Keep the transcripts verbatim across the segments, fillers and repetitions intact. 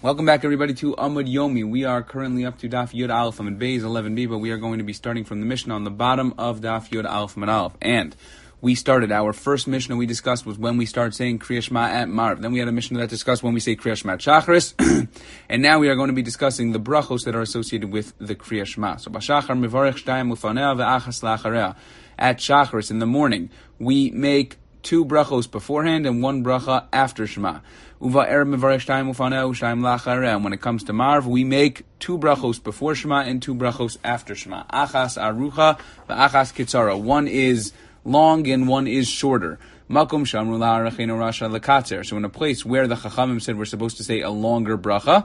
Welcome back, everybody, to Amud Yomi. We are currently up to Daf Yud Aleph Amud Beis eleven b, but we are going to be starting from the Mishnah on the bottom of Daf Yud Aleph Amud Aleph. And we started, our first Mishnah we discussed was when we start saying Kriya Shema at Marv. Then we had a Mishnah that discussed when we say Kriya Shema at Shacharis. And now we are going to be discussing the brachos that are associated with the Kriya Shema. So, Bashachar Mivarech Shtayim Ufanea Ve'achas La'acharea. At Shacharis, in the morning, we make two brachos beforehand and one bracha after Shema. Uva Erev Mevarech Shtayim Ufaneu Shtayim La'achareh. And when it comes to Marv, we make two brachos before Shema and two brachos after Shema. Achas Arucha V'achas Kitzara. One is long and one is shorter. Makom Shamru La'arachenu Rasha Lekatzer. So in a place where the Chachamim said we're supposed to say a longer bracha,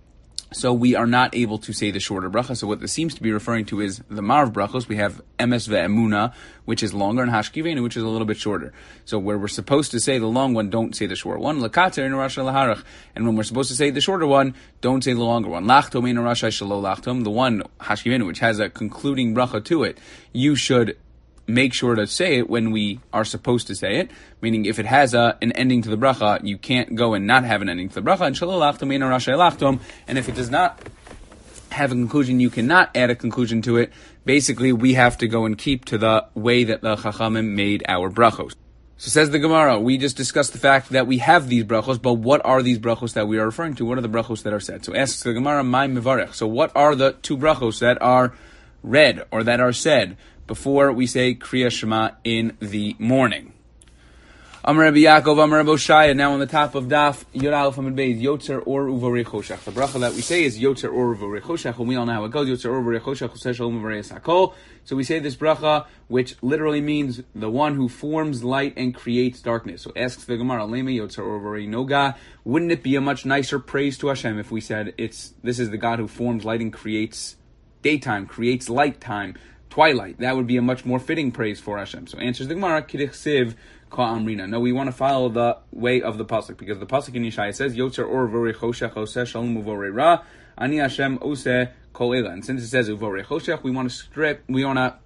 so we are not able to say the shorter bracha. So what this seems to be referring to is the Marv brachos. We have Emes ve'emuna, which is longer, and Hashkivenu, which is a little bit shorter. So where we're supposed to say the long one, don't say the short one. Lakater in Rasha laharach. And when we're supposed to say the shorter one, don't say the longer one. Lachtom in Rasha shelo lachtom. The one, Hashkivenu, which has a concluding bracha to it, you should make sure to say it when we are supposed to say it, meaning if it has a, an ending to the bracha, you can't go and not have an ending to the bracha, and shalolachtom ein rashay lachtom, and if it does not have a conclusion, you cannot add a conclusion to it. Basically, we have to go and keep to the way that the Chachamim made our brachos. So says the Gemara, we just discussed the fact that we have these brachos, but what are these brachos that we are referring to? What are the brachos that are said? So asks the Gemara, my mivarech. So what are the two brachos that are read, or that are said, before we say Kriya Shema in the morning? Amar Rabbi Yaakov, Amar Rabbi Oshaya. Now on the top of Daf Yud Aleph Amud Beis, Yotzer Or Uvorei Choshech. The bracha that we say is Yotzer Or Uvorei Choshech, and we all know how it goes. Yotzer Or Uvorei Choshech, Choseh Shalom Uvorei Sakol. So we say this bracha, which literally means the one who forms light and creates darkness. So asks the Gemara, Lema Yotzer Or Uvorei Noga. Wouldn't it be a much nicer praise to Hashem if we said it's this is the God who forms light and creates daytime, creates light time, twilight? That would be a much more fitting praise for Hashem. So answers the Gemara, Kidich Siv Ka Amrina. No, we want to follow the way of the pasuk, because the pasuk in Yeshaya says Yotzer Or Uvorei Choshech Oseh Shalom Uvorei Ra Ani Hashem Oseh Kol Ela. And since it says Uvorei Choshech, we want to strip, we want to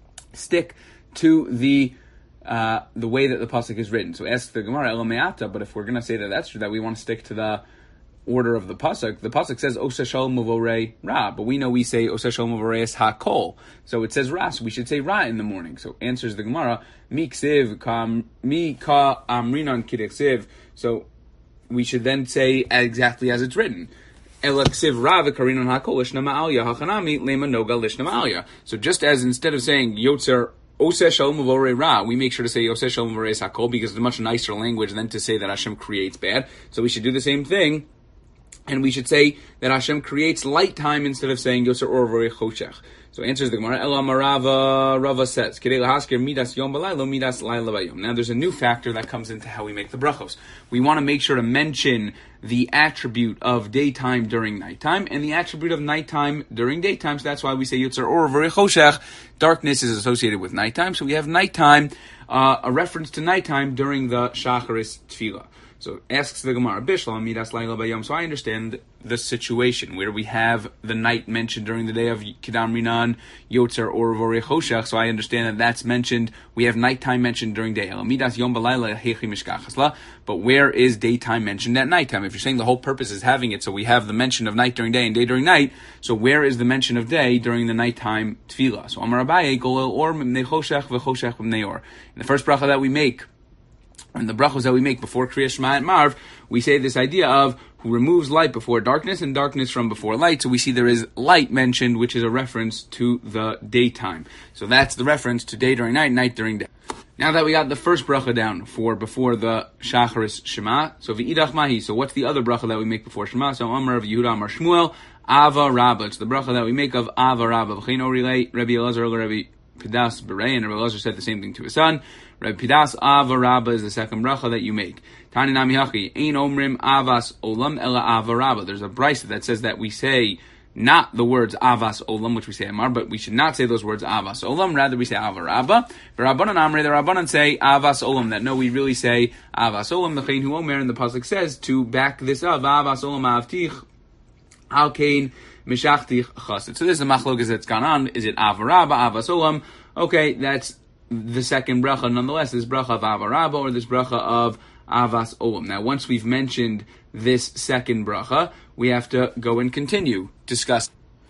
stick to the uh, the way that the pasuk is written. So ask the Gemara Ela Me'ata. But if we're going to say that that's true, that we want to stick to the order of the pasuk. The pasuk says Oseh Shalom Uvorei Ra, but we know we say Oseh Shalom Uvorei Es HaKol. So it says Ra, so we should say Ra in the morning. So answers the Gemara, Mi Ksiv Ka Mi Ka Amrinan Kidek Siv. So we should then say exactly as it's written. Ela Ksiv Ra V'Karinan HaKol Lishna Ma'alya Hachanami Lema Noga Lishna Ma'alya. So just as instead of saying Yotzer Oseh Shalom Uvorei Ra, we make sure to say Oseh Shalom Uvorei Es HaKol, because it's a much nicer language than to say that Hashem creates bad. So we should do the same thing, and we should say that Hashem creates light time instead of saying Yotzer Or Uvorei Choshech. So answers the Gemara, Ela Marava, Rava says, Kedei lahaskir midas yom b'laylo, midas layla b'yom. Now there's a new factor that comes into how we make the brachos. We want to make sure to mention the attribute of daytime during nighttime, and the attribute of nighttime during daytime. So that's why we say Yotzer Or Uvorei Choshech. Darkness is associated with nighttime, so we have nighttime, uh, a reference to nighttime during the Shacharis Tefillah. So asks the Gemara, Bishlam midas layla b'yom. So I understand the situation where we have the night mentioned during the day of Kidam Rinan, Yotzer Or Uvorei Choshech. So I understand that that's mentioned. We have nighttime mentioned during day. Midas yom b'layla hechi mishkachasla. But where is daytime mentioned at nighttime? If you're saying the whole purpose is having it, so we have the mention of night during day and day during night. So where is the mention of day during the nighttime tefillah? So Amar Abaye golel or mimnei choshech v'choshech mimnei or. In the first bracha that we make, and the brachos that we make before Kriya Shema at Marv, we say this idea of who removes light before darkness and darkness from before light. So we see there is light mentioned, which is a reference to the daytime. So that's the reference to day during night, night during day. Now that we got the first bracha down for before the Shacharis Shema, so v'idach mahi. So what's the other bracha that we make before Shema? So Amar of Yehuda Amar Shmuel, Ava Rabba. It's the bracha that we make of Ava Rabba. V'chein relate Rabbi Elazar, Rabbi Pidas Berei, and Rabbi Elazar said the same thing to his son. Rabbi Pidas Ava Rabba is the second bracha that you make. Tani Nami Hachi, Ein Omrim Avas Olam Ela Ava Rabba. There's a brisa that says that we say not the words Avas Olam, which we say Amar, but we should not say those words Avas Olam. Rather, we say Ava Rabba. The Rabbanan Amre, the Rabbanan say Avas Olam. That no, we really say Avas Olam. The Chein Hu Omer, and the pasuk says to back this up, Avas Olam Avtich Al Kain Mishachtich Chasid. So this is a machlokes that's gone on. Is it Ava Rabba, Avas Olam? Okay, that's the second bracha. Nonetheless, this bracha of Ava Rabba or this bracha of Avas Olam. Now, once we've mentioned this second bracha, we have to go and continue discuss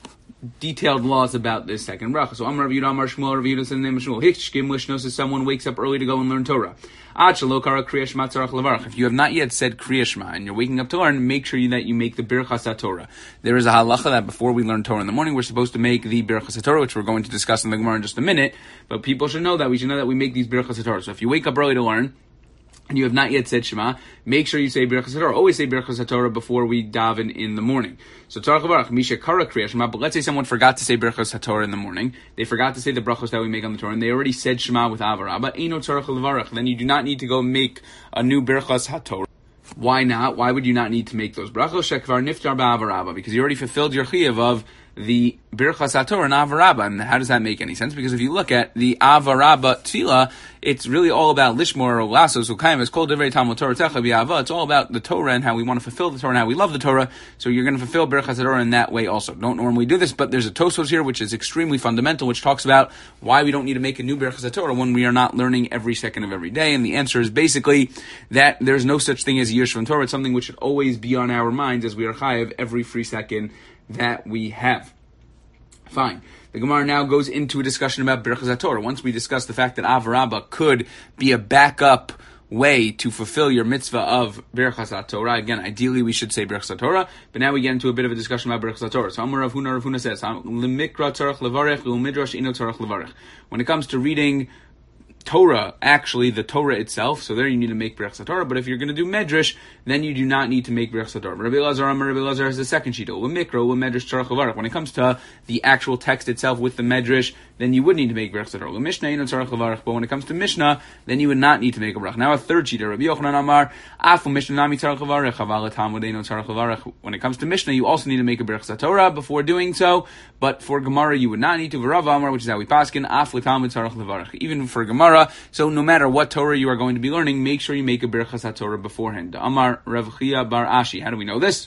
detailed laws about this second bracha. So, Amar Rav Yehuda, Amar Shmuel, Rav Yehuda said the name of Shmuel. Hikshkim lishnos is someone wakes up early to go and learn Torah. Ad shelo kara Kriya Shema tzarach levarach. If you have not yet said Kriya Shema and you're waking up to learn, make sure that you make the Birchas HaTorah. There is a halacha that before we learn Torah in the morning, we're supposed to make the Birchas HaTorah, which we're going to discuss in the Gemara in just a minute. But people should know that we should know that we make these Birchas HaTorah. So, if you wake up early to learn, and you have not yet said Shema, make sure you say Birchas HaTorah. Always say Birchas HaTorah before we daven in the morning. So, Tzarach Levarach, Misha Kara Kriya Shema, but let's say someone forgot to say Birchas HaTorah in the morning. They forgot to say the brachos that we make on the Torah, and they already said Shema with Avarabba. Eino Tzarach Levarach. Then you do not need to go make a new Birchas HaTorah. Why not? Why would you not need to make those brachos? Shekvar Niftar Ba'avarabba. Because you already fulfilled your chiyuv of the Birchas HaTorah and Avarabba. And how does that make any sense? Because if you look at the Avarabba Tefillah, it's really all about Lishmor or Lasso. So kind of it's called Divrei Talmud Torah Techa B'Ava. It's all about the Torah and how we want to fulfill the Torah and how we love the Torah. So you're going to fulfill Birchas HaTorah in that way also. Don't normally do this, but there's a Tosfos here which is extremely fundamental, which talks about why we don't need to make a new Birchas HaTorah when we are not learning every second of every day. And the answer is basically that there's no such thing as Yish from Torah. It's something which should always be on our minds as we are chayav every free second that we have. Fine. The Gemara now goes into a discussion about Birchas HaTorah. Once we discuss the fact that Avarabba could be a backup way to fulfill your mitzvah of Birchas HaTorah, again, ideally we should say Birchas HaTorah, but now we get into a bit of a discussion about Birchas HaTorah. So Amar Rav Huna, Rav Huna says, L'mikra tzarach levarech, l'midrash ino tzarach levarech. When it comes to reading Torah, actually the Torah itself, so there you need to make Birchas HaTorah, but if you're going to do Medrash, then you do not need to make Birchas HaTorah. Rabbi Elazar, Amar Rabbi Elazar has the second sheet. L'mikra, l'medrash tzarach levarech. When it comes to the actual text itself with the Medrash, then you would need to make Birchas HaTorah. L'mishnah ino tzarach levarech. But when it comes to Mishnah, then you would not need to make a brach. Now a third sheet, Rabbi Yochanan Amar, Afu Mishnah nami tzarach levarech, aval Talmud ino tzarach levarech. When it comes to Mishnah, you also need to make a Birchas HaTorah before doing so, but for Gemara you would not need to. V'Rav Amar, which is how we paskin, Afu Talmud tzarach levarech. Even for Gemara, so no matter what Torah you are going to be learning, make sure you make a Birchas HaTorah beforehand. Amar Rav Chia bar Ashi. How do we know this?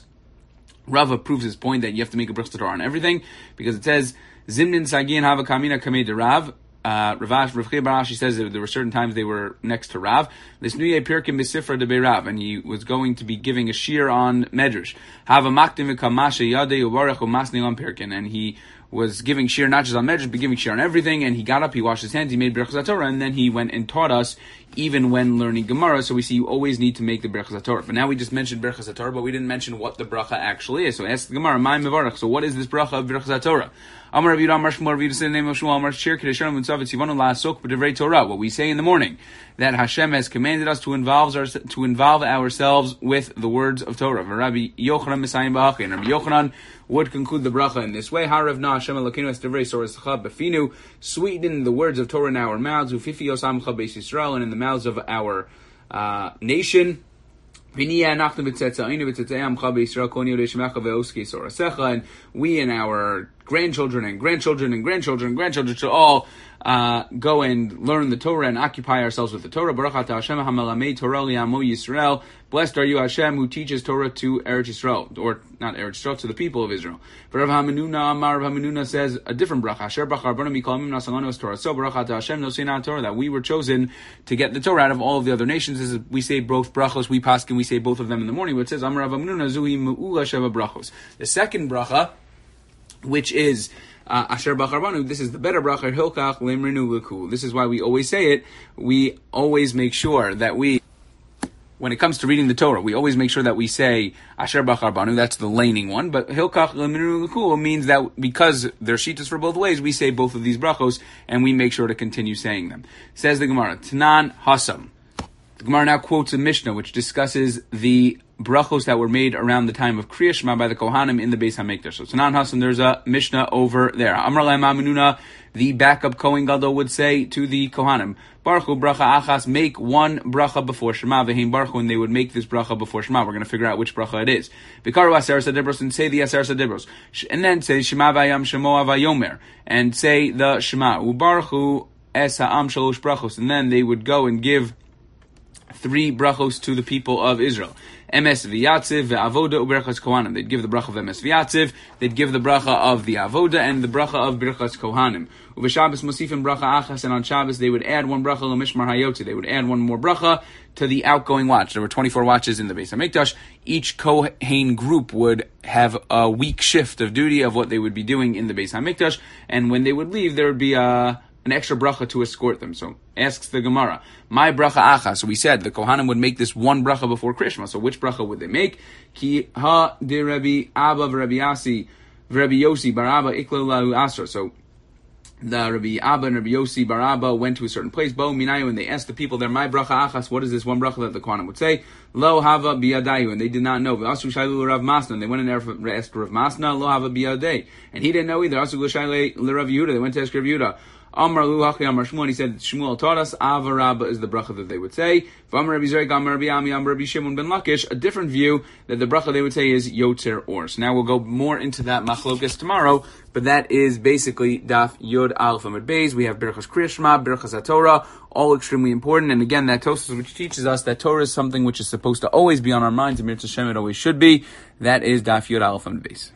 Rava proves his point that you have to make a Birchas HaTorah on everything, because it says, Zimnin Sagin Hava Kamina Kamei de Rav. Uh, Rav Chia bar Ashi says that there were certain times they were next to Rav. Lisnuye Pirkim Besifra de Beirav, and he was going to be giving a shir on Medrash. Hava Maktim V'Kamasha Yadei Uvarech Umasni Lam Pirkin, and he was giving shir not just on Medrash, but giving shir on everything, and he got up, he washed his hands, he made Birchas HaTorah, and then he went and taught us even when learning Gemara. So we see you always need to make the Birchas HaTorah. But now we just mentioned Birchas HaTorah, but we didn't mention what the bracha actually is. So ask the Gemara, Mai Mevarach, so what is this bracha of Birchas HaTorah? Amar Rav Yehuda, Amar Shmuel, Rav Yehuda said the name of Shmuel, Amar Shir Kedeshanu Mitzvah Tzivanu La'asok B'Divrei Torah. What we say in the morning, that Hashem has commanded us to involve, our, to involve ourselves with the words of Torah. Rabbi Yochanan Messiah Ba'achi, and Rabbi Yochanan would conclude the bracha in this way: Harav Na Hashem Elokeinu Es Divrei Sorasecha Befinu, sweeten the words of Torah in our mouths, Ufifi Yosamcha Beis Yisrael, and in the mouths of our uh, nation. And we and our grandchildren and grandchildren and grandchildren and grandchildren should all uh, go and learn the Torah and occupy ourselves with the Torah. Blessed are you, Hashem, who teaches Torah to Eretz Yisrael, or not Eretz Yisrael, to the people of Israel. For Rav Hamanuna, Amar Rav Hamanuna says a different bracha. Asher bracha Rabbanu Mikolamim Nasalanu Torah. So bracha to Hashem Nosina Torah, that we were chosen to get the Torah out of all of the other nations. This is, we say both brachos, we paskin, we say both of them in the morning. But it says Amar Rav Hamanuna Zuhi Mu'ula Sheva brachos. The second bracha, which is uh, Asher Bachar Banu, this is the better bracha, Hilkach Limrinu L'ku. This is why we always say it. We always make sure that we, when it comes to reading the Torah, we always make sure that we say Asher Bachar Banu, that's the laning one, but Hilkach Limrinu L'ku means that because they're shitas for both ways, we say both of these brachos, and we make sure to continue saying them. Says the Gemara, Tanan Hasam. The Gemara now quotes a Mishnah which discusses the brachos that were made around the time of Kriya Shema by the Kohanim in the Beis HaMikdash. So Tanan Hasan, there's a Mishnah over there. Amar Lahem Aminuna, the backup Kohen Gadol would say to the Kohanim, Baruch Hu bracha achas, make one bracha before Shema, v'heim Baruch Hu, and they would make this bracha before Shema. We're going to figure out which bracha it is. V'karu Aseres HaDibros, and say the Aseres HaDibros. And then say Shema v'ayam Shemoa v'yomer, and say the Shema. U'Baruch Hu es ha'am shalosh brachos, and then they would go and give three brachos to the people of Israel. Emes v'yatziv ve'avoda u'berachas kohanim. They'd give the bracha of emes v'yatziv, they'd give the bracha of the avoda, and the bracha of berachas kohanim. Uv'Shabbos mosifim bracha achas, and on Shabbos they would add one bracha l'mishmar hayotzi. They would add one more bracha to the outgoing watch. There were twenty-four watches in the Beis HaMikdash. Each Kohen group would have a week shift of duty of what they would be doing in the Beis HaMikdash, and when they would leave, there would be a an extra bracha to escort them. So asks the Gemara, my bracha achas. So we said the Kohanim would make this one bracha before Krishma. So which bracha would they make? Ki ha de Rabbi Abba v'Rabbi Yasi v'Rabbi Yosi bar Abba iklo lahu asra. So the Rabbi Abba and Rabbi Yosi bar Abba went to a certain place, Bo Minayu, and they asked the people there, my bracha achas, what is this one bracha that the Kohanim would say? Lo hava biyadayu, and they did not know. Asu shaylu Rav Masna, and they went in there for asked Rav Masna, lo hava biyadei, and he didn't know either. Asu shayle Rav Yehuda, they went to ask Rav Yehuda. Amar Lu Hachi Amar Shmuel, and he said Shmuel taught us Ava Rabba is the bracha that they would say. V'Amar Rabbi Zerek Amar Rabbi Ami Amar Rabbi Shimon ben Lakish, a different view that the bracha they would say is Yotzer Or. So now we'll go more into that machlokas tomorrow, but that is basically Daf Yod Aleph Amud Beis. We have Berachas Kriya Shema, Berachas HaTorah, all extremely important. And again, that Tosfos which teaches us that Torah is something which is supposed to always be on our minds, and Mitzvah Shem it always should be. That is Daf Yod Aleph Amud Beis.